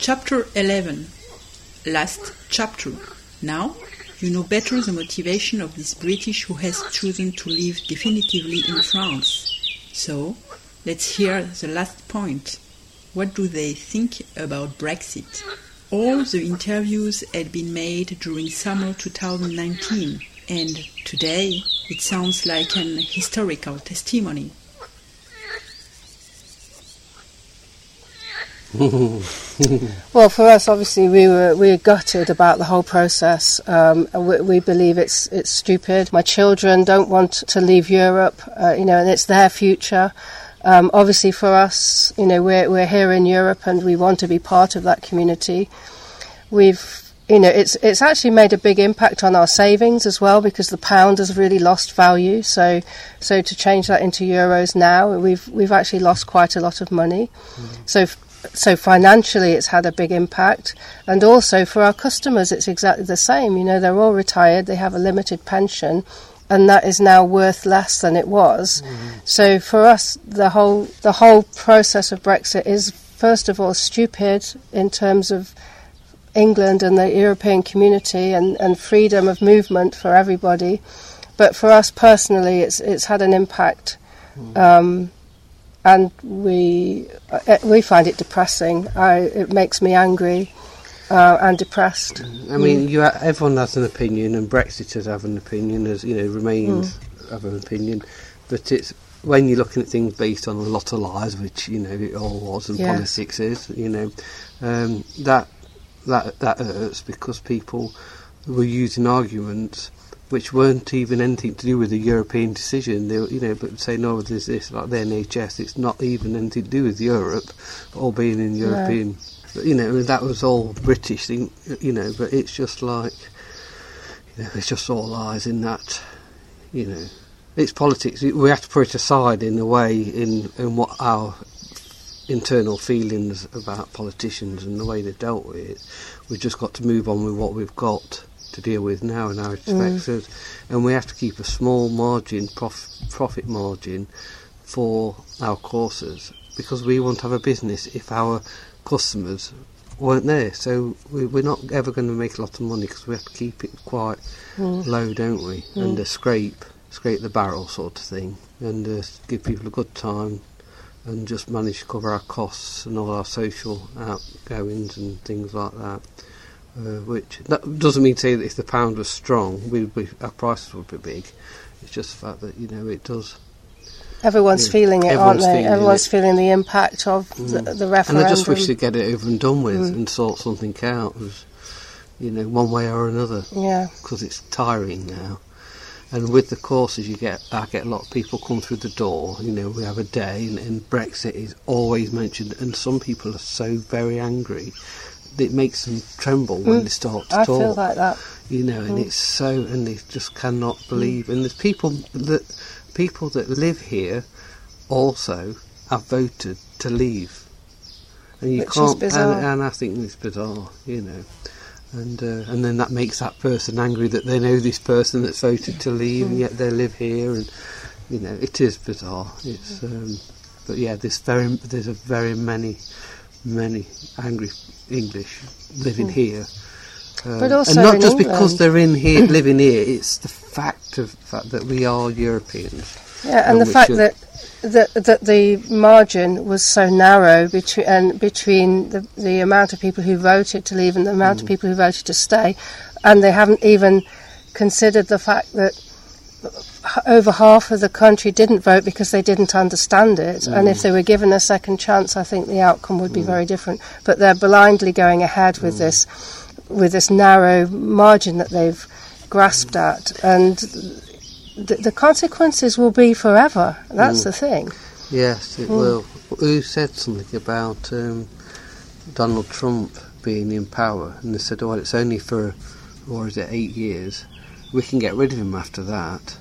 Chapter 11. Last chapter. Now, you know better the motivation of this British who has chosen to live definitively in France. So, let's hear the last point. What do they think about Brexit? All the interviews had been made during summer 2019, and today it sounds like an historical testimony. Well, for us, obviously, we were gutted about the whole process. We believe it's stupid. My children don't want to leave Europe, and it's their future. Obviously, for us, we're here in Europe, and we want to be part of that community. It's actually made a big impact on our savings as well, because the pound has really lost value. So to change that into euros now, we've actually lost quite a lot of money. Mm-hmm. So financially, it's had a big impact, and also for our customers, it's exactly the same. They're all retired; they have a limited pension, and that is now worth less than it was. Mm-hmm. So for us, the whole process of Brexit is, first of all, stupid in terms of England and the European community and freedom of movement for everybody. But for us personally, it's had an impact. Mm-hmm. And we find it depressing. It makes me angry and depressed. I mean, everyone has an opinion, and Brexiters have an opinion, as Remains have an opinion. But it's when you're looking at things based on a lot of lies, which it all was, and politics is. That hurts, because people were using arguments which weren't even anything to do with the European decision. They, but say, no, there's this, like the NHS, it's not even anything to do with Europe, all being in European. No. But, that was all British thing, but it's just like, it's just all lies in that, It's politics. We have to put it aside in a way, in what our internal feelings about politicians and the way they've dealt with it. We've just got to move on with what we've got to deal with now in our expectations, and we have to keep a small margin, profit margin, for our courses, because we won't have a business if our customers weren't there. So we're not ever going to make a lot of money, because we have to keep it quite low, don't we? And scrape the barrel sort of thing, and give people a good time, and just manage to cover our costs and all our social outgoings and things like that. Which that doesn't mean to say that if the pound was strong, our prices would be big. It's just the fact that it does. Everyone's feeling it, aren't they? Everyone's feeling the impact of the referendum. And I just wish to get it over and done with and sort something out, one way or another. Yeah. Because it's tiring now. And with the courses I get a lot of people come through the door. We have a day, and Brexit is always mentioned, and some people are so very angry. It makes them tremble when they start to talk. I feel like that. And it's so, and they just cannot believe. And there's people that live here also have voted to leave, and Which is bizarre. And I think it's bizarre, And then that makes that person angry that they know this person that's voted to leave, and yet they live here, and it is bizarre. It's but yeah, there's a very many angry English living here, but also and not just England. because they're in here living here. It's the fact that we are Europeans. Yeah, and the fact that the margin was so narrow between the amount of people who voted to leave and the amount of people who voted to stay, and they haven't even considered the fact that over half of the country didn't vote because they didn't understand it, and if they were given a second chance, I think the outcome would be very different. But they're blindly going ahead with this narrow margin that they've grasped at, and the consequences will be forever. That's the thing. Yes, it will. Who said something about Donald Trump being in power, and they said, "Oh, it's only for 8 years. We can get rid of him after that."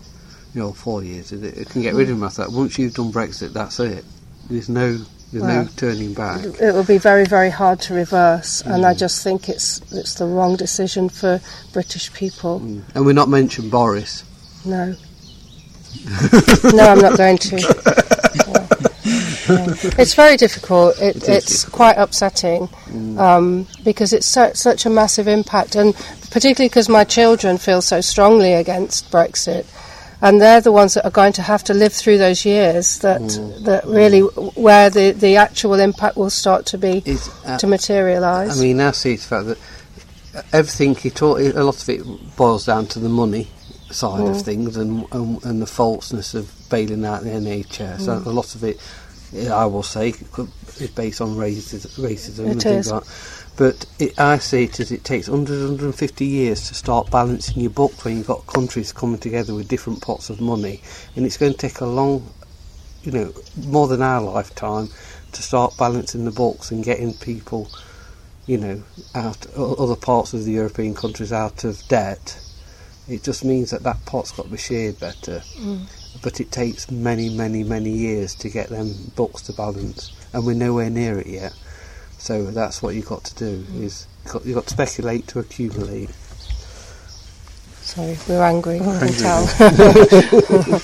4 years. It can get rid of him after that. Once you've done Brexit, that's it. There's no turning back. It will be very, very hard to reverse, and I just think it's the wrong decision for British people. And we're not mentioning Boris. No. No, I'm not going to. It's very difficult. It's quite upsetting because it's such a massive impact, and particularly because my children feel so strongly against Brexit, and they're the ones that are going to have to live through those years that really where the actual impact will start to be to materialise. I mean, I see the fact that everything a lot of it boils down to the money side of things and the falseness of bailing out the NHS. So a lot of it, I will say, is based on racism and things like that. But I see it as it takes 150 years to start balancing your books when you've got countries coming together with different pots of money, and it's going to take a long, more than our lifetime to start balancing the books and getting people, out other parts of the European countries out of debt. It just means that pot's got to be shared better. But it takes many, many, many years to get them books to balance, and we're nowhere near it yet. So that's what you've got to do, is you've got to speculate to accumulate. Sorry, we're angry, I can tell.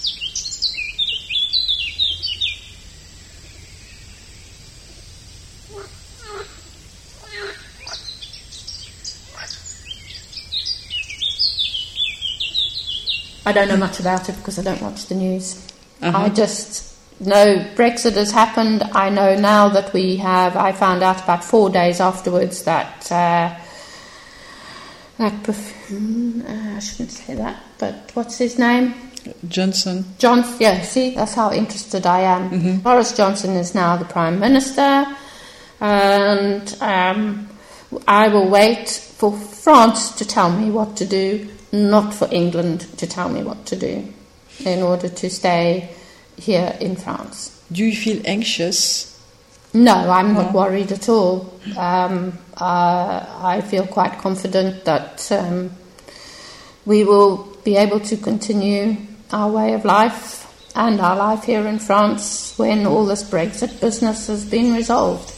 I don't know much about it because I don't watch the news. I just know Brexit has happened. I know now that I found out about 4 days afterwards that I shouldn't say that, but what's his name? Johnson. Yeah, see, that's how interested I am. Boris Johnson is now the Prime Minister, and I will wait for France to tell me what to do, not for England to tell me what to do, in order to stay here in France. Do you feel anxious? No, I'm not worried at all. I feel quite confident that we will be able to continue our way of life and our life here in France when all this Brexit business has been resolved.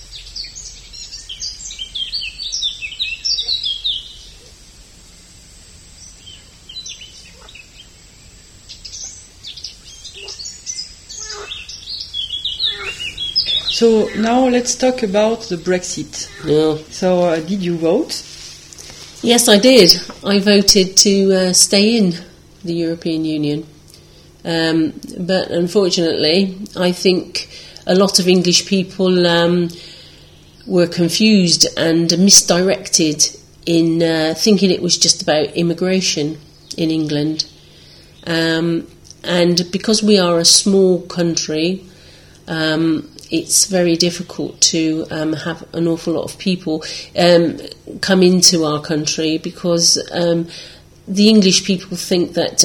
So now let's talk about the Brexit. Yeah. So did you vote? Yes, I did. I voted to stay in the European Union. But unfortunately, I think a lot of English people were confused and misdirected in thinking it was just about immigration in England. And because we are a small country, it's very difficult to have an awful lot of people come into our country because the English people think that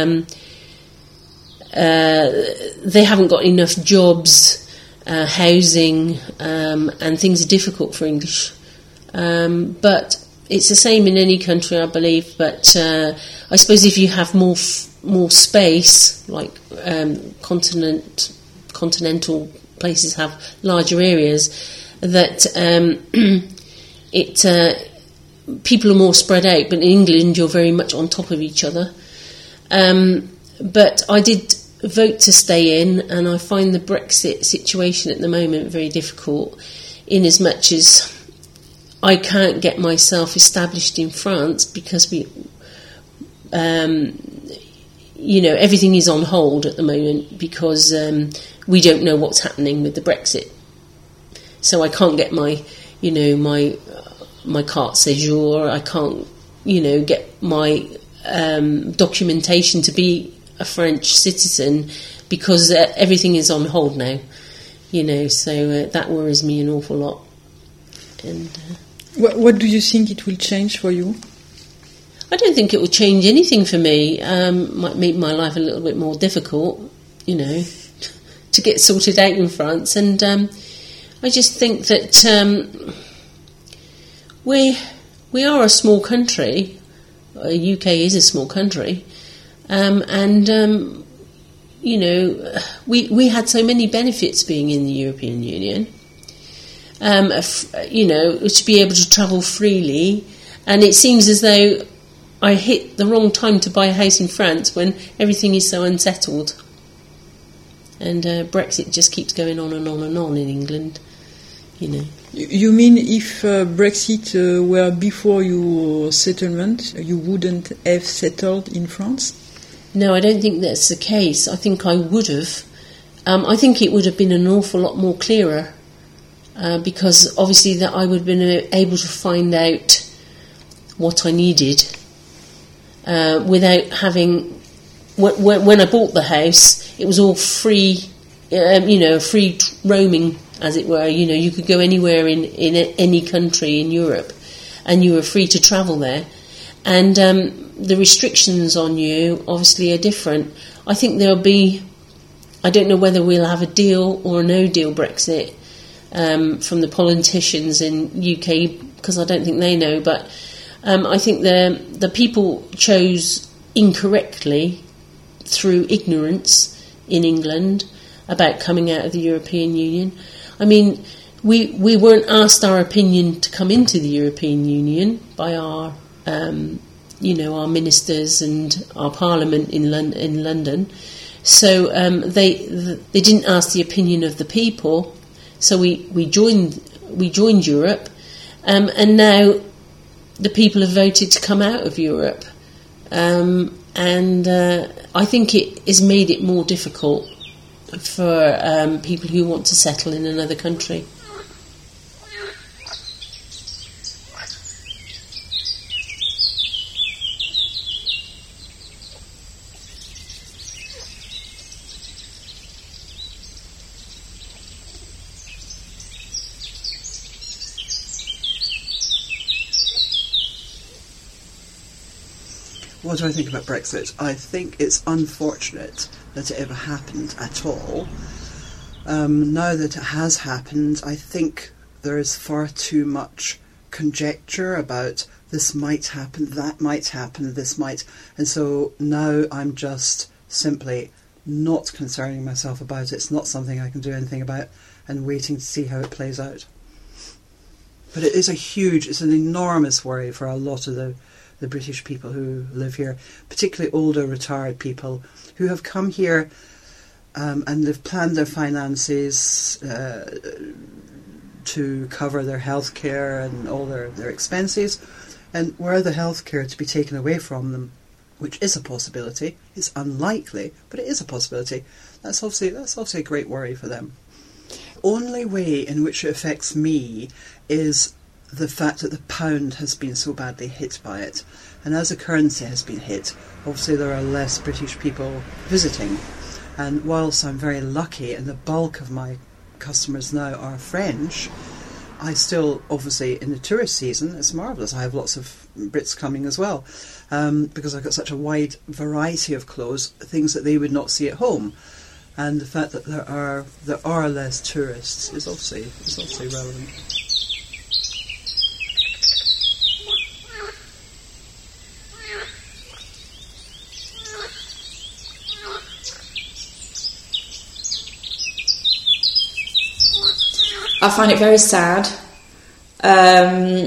they haven't got enough jobs, housing, and things are difficult for English. But it's the same in any country, I believe. But I suppose if you have more space, like continental places have larger areas, that people are more spread out. But in England, you're very much on top of each other. But I did vote to stay in, and I find the Brexit situation at the moment very difficult, in as much as I can't get myself established in France because everything is on hold at the moment because we don't know what's happening with the Brexit. So I can't get my carte séjour. I can't, get my documentation to be a French citizen because everything is on hold now. So that worries me an awful lot. And what do you think it will change for you? I don't think it will change anything for me. Might make my life a little bit more difficult, to get sorted out in France. And I just think that we are a small country. UK is a small country, we had so many benefits being in the European Union. To be able to travel freely, and it seems as though I hit the wrong time to buy a house in France when everything is so unsettled. and Brexit just keeps going on and on and on in England, you know. You mean if Brexit were before your settlement, you wouldn't have settled in France? No, I don't think that's the case. I think I would have. I think it would have been an awful lot more clearer because obviously that I would have been able to find out what I needed without having... When I bought the house, it was all free, free roaming, as it were. You know, you could go anywhere in any country in Europe, and you were free to travel there. And the restrictions on you obviously are different. I think there'll be... I don't know whether we'll have a deal or a no-deal Brexit from the politicians in UK, because I don't think they know. But I think the people chose incorrectly through ignorance in England about coming out of the European Union. I mean, we weren't asked our opinion to come into the European Union by our our ministers and our Parliament in London. So they didn't ask the opinion of the people. So we joined Europe, and now the people have voted to come out of Europe, and I think it has made it more difficult for people who want to settle in another country. What do I think about Brexit? I think it's unfortunate that it ever happened at all. Now that it has happened, I think there is far too much conjecture about this might happen, that might happen, this might... And so now I'm just simply not concerning myself about it. It's not something I can do anything about, and waiting to see how it plays out. But it is it's an enormous worry for a lot of the British people who live here, particularly older retired people who have come here and they've planned their finances to cover their health care and all their expenses, and were the health care to be taken away from them, which is a possibility, it's unlikely, but it is a possibility, that's obviously a great worry for them. Only way in which it affects me is the fact that the pound has been so badly hit by it. And as the currency has been hit, obviously there are less British people visiting. And whilst I'm very lucky and the bulk of my customers now are French, I still, obviously in the tourist season, it's marvellous. I have lots of Brits coming as well, because I've got such a wide variety of clothes, things that they would not see at home. And the fact that there are less tourists is obviously relevant. I find it very sad. I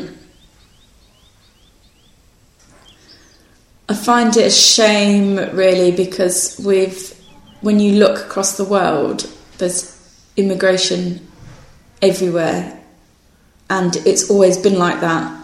find it a shame, really, because when you look across the world, there's immigration everywhere, and it's always been like that.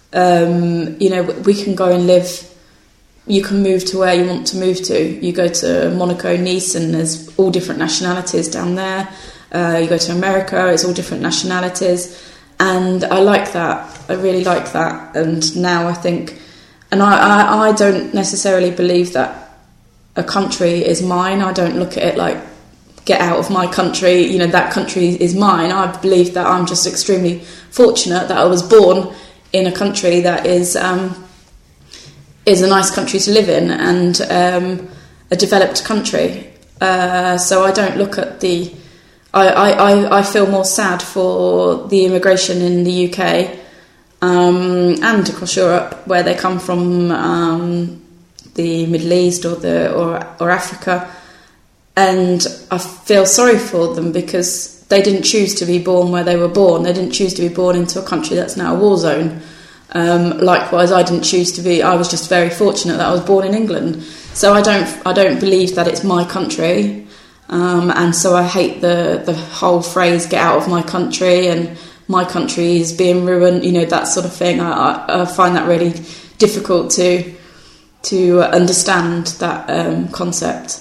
We can go and live. You can move to where you want to move to. You go to Monaco, Nice, and there's all different nationalities down there. You go to America, it's all different nationalities, and I like that. I really like that. And now I think, and I don't necessarily believe that a country is mine. I don't look at it like, get out of my country, that country is mine. I believe that I'm just extremely fortunate that I was born in a country that is a nice country to live in, and a developed country. So I don't look at the... I feel more sad for the immigration in the UK and across Europe, where they come from, the Middle East or Africa, and I feel sorry for them because they didn't choose to be born where they were born. They didn't choose to be born into a country that's now a war zone. Likewise, I didn't choose to be. I was just very fortunate that I was born in England. So I don't believe that it's my country. And so I hate the whole phrase "get out of my country" and "my country is being ruined," that sort of thing. I find that really difficult to understand that concept.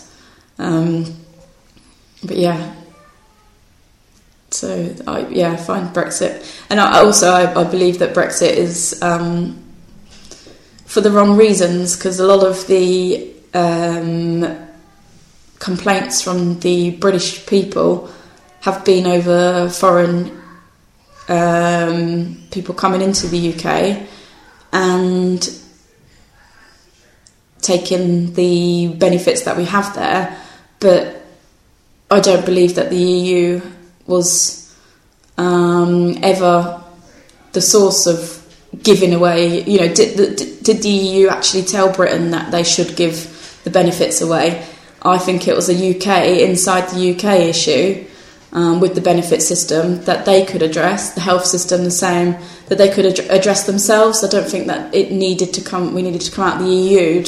But yeah, so I find Brexit, and I believe that Brexit is for the wrong reasons, because a lot of the complaints from the British people have been over foreign people coming into the UK and taking the benefits that we have there, but I don't believe that the EU was ever the source of giving away. Did the EU actually tell Britain that they should give the benefits away? I think it was a UK, inside the UK issue with the benefit system that they could address, the health system the same, that they could address themselves. I don't think that we needed to come out of the EU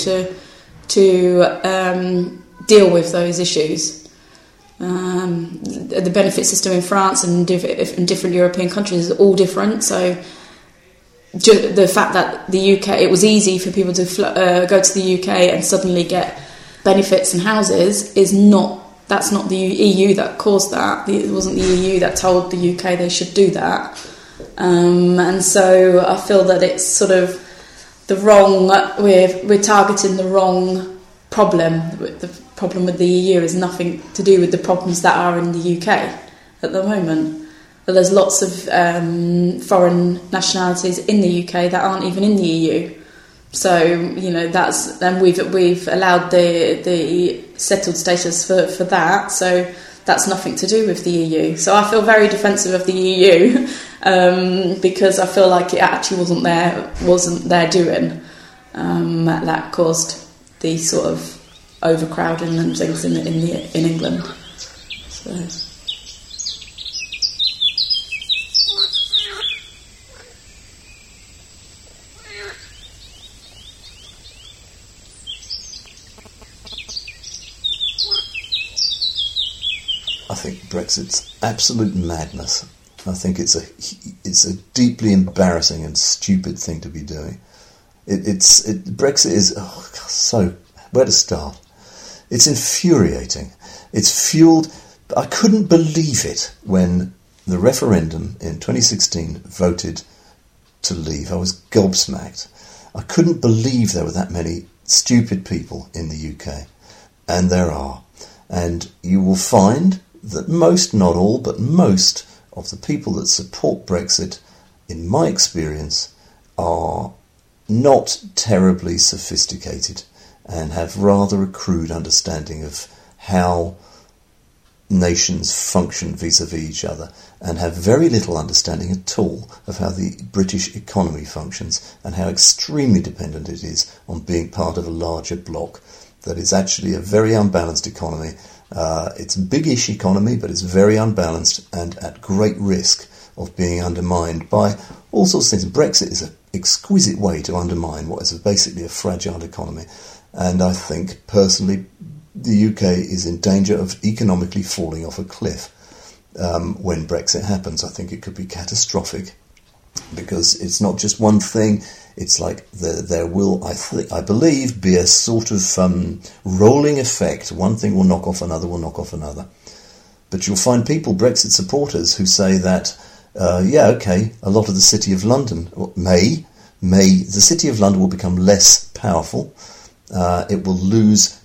to deal with those issues. The benefit system in France and in different European countries is all different, so the fact that the UK, it was easy for people to go to the UK and suddenly get benefits and houses that's not the EU that caused that. It wasn't the EU that told the UK they should do that. And so I feel that it's sort of the wrong, we're targeting the wrong problem. The problem with the EU is nothing to do with the problems that are in the UK at the moment. But there's lots of foreign nationalities in the UK that aren't even in the EU. So then we've allowed the settled status for that. So that's nothing to do with the EU. So I feel very defensive of the EU because I feel like it actually wasn't their doing that caused the sort of overcrowding and things in England. So. I think Brexit's absolute madness. I think it's a deeply embarrassing and stupid thing to be doing. Brexit is so, where to start? It's infuriating. It's fueled. I couldn't believe it when the referendum in 2016 voted to leave. I was gobsmacked. I couldn't believe there were that many stupid people in the UK, and there are. And you will find that most, not all, but most of the people that support Brexit, in my experience, are not terribly sophisticated and have rather a crude understanding of how nations function vis-à-vis each other, and have very little understanding at all of how the British economy functions and how extremely dependent it is on being part of a larger bloc that is actually a very unbalanced economy. It's a big-ish economy, but it's very unbalanced and at great risk of being undermined by all sorts of things. Brexit is an exquisite way to undermine what is basically a fragile economy. And I think, personally, the UK is in danger of economically falling off a cliff when Brexit happens. I think it could be catastrophic because it's not just one thing. It's like there will, I believe, be a sort of rolling effect. One thing will knock off another, will knock off another. But you'll find people, Brexit supporters, who say that, a lot of the City of London the City of London will become less powerful. It will lose,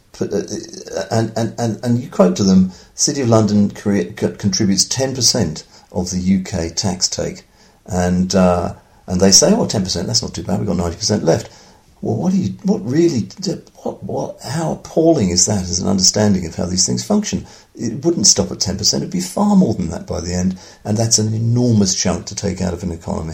and you quote to them, City of London contributes 10% of the UK tax take, and they say, 10%, that's not too bad, we've got 90% left. Well, how appalling is that as an understanding of how these things function? It wouldn't stop at 10%, it'd be far more than that by the end, and that's an enormous chunk to take out of an economy.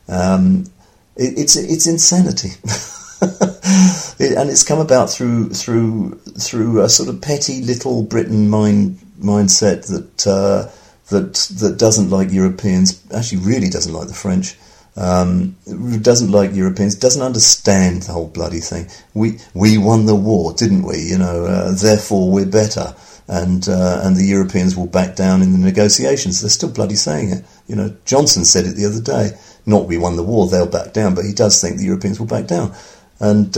It's insanity. And it's come about through a sort of petty little Britain mindset that doesn't like Europeans, actually really doesn't like the French, doesn't like Europeans, doesn't understand the whole bloody thing. We won the war, didn't we? Therefore we're better. and the Europeans will back down in the negotiations. They're still bloody saying it. You know, Johnson said it the other day. Not we won the war, they'll back down, but he does think the Europeans will back down. And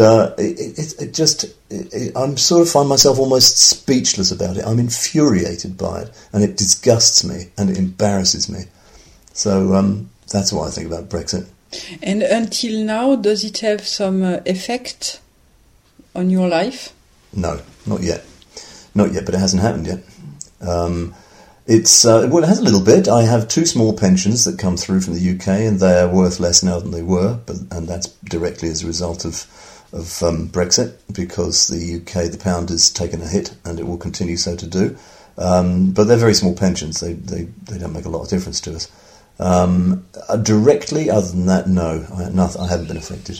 I'm sort of find myself almost speechless about it. I'm infuriated by it, and it disgusts me, and it embarrasses me. So that's what I think about Brexit. And until now, does it have some effect on your life? No, not yet. Not yet, but it hasn't happened yet. It has a little bit. I have 2 small pensions that come through from the UK, and they are worth less now than they were, and that's directly as a result of Brexit, because the UK, the pound, has taken a hit, and it will continue so to do. But they're very small pensions. They don't make a lot of difference to us. Directly, other than that, no, I haven't been affected.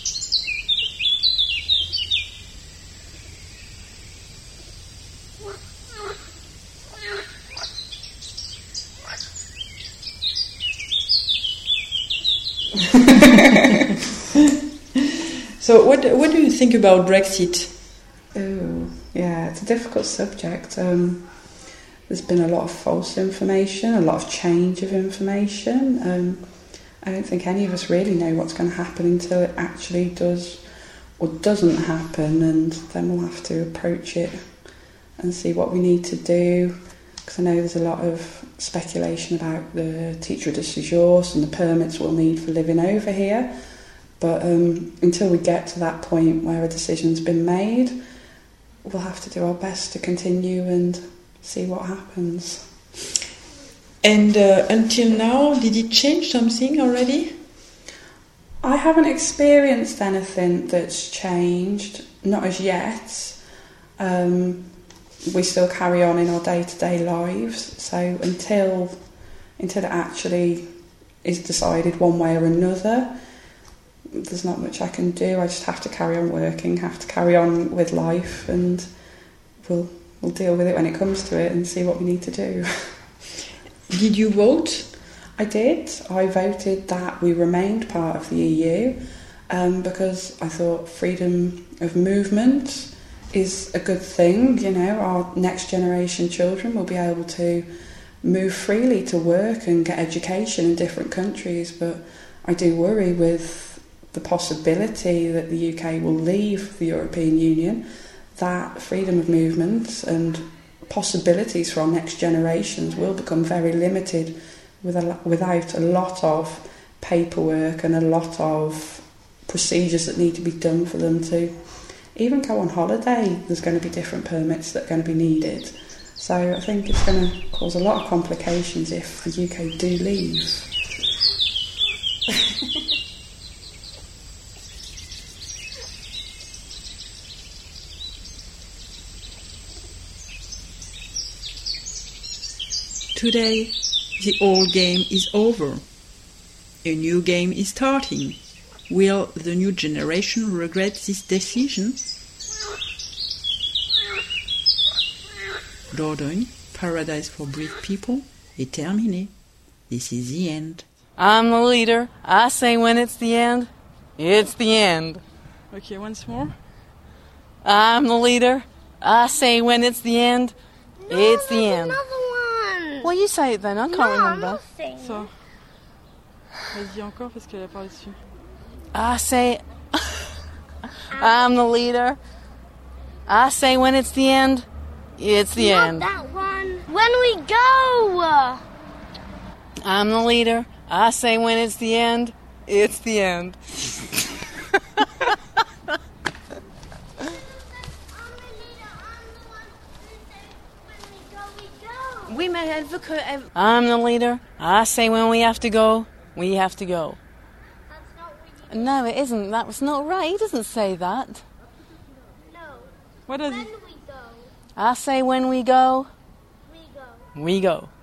So what do you think about Brexit? Oh, yeah, it's a difficult subject. There's been a lot of false information, a lot of change of information. I don't think any of us really know what's going to happen until it actually does or doesn't happen, and then we'll have to approach it and see what we need to do. Because I know there's a lot of speculation about the titre de séjour and the permits we'll need for living over here. But until we get to that point where a decision's been made, we'll have to do our best to continue and see what happens. And until now, did it change something already? I haven't experienced anything that's changed, not as yet. We still carry on in our day-to-day lives, so until it actually is decided one way or another, there's not much I can do. I just have to carry on working, have to carry on with life, and we'll deal with it when it comes to it and see what we need to do. Did you vote? I did. I voted that we remained part of the EU because I thought freedom of movement is a good thing. You know, our next generation children will be able to move freely to work and get education in different countries, but I do worry with the possibility that the UK will leave the European Union, that freedom of movement and possibilities for our next generations will become very limited without a lot of paperwork and a lot of procedures that need to be done for them to even go on holiday. There's going to be different permits that are going to be needed. So I think it's going to cause a lot of complications if the UK do leave. Today, the old game is over. A new game is starting. Will the new generation regret this decision? Dordogne, Paradise for Brave People, est terminé. This is the end. I'm the leader. I say when it's the end, it's the end. Okay, once more. I'm the leader. I say when it's the end, it's the end. Another one. Well, you say it then. I can't remember. So, vas-y encore parce qu'elle a parlé dessus. I say, I'm the leader. I say when it's the end, it's the end. Not that one. When we go. I'm the leader. I say when it's the end, it's the end. We may advocate. I'm the leader. I say when we have to go, we have to go. That's not what you No, it isn't. That was not right. He doesn't say that. No. What does When we go. I say when we go, We go. we go.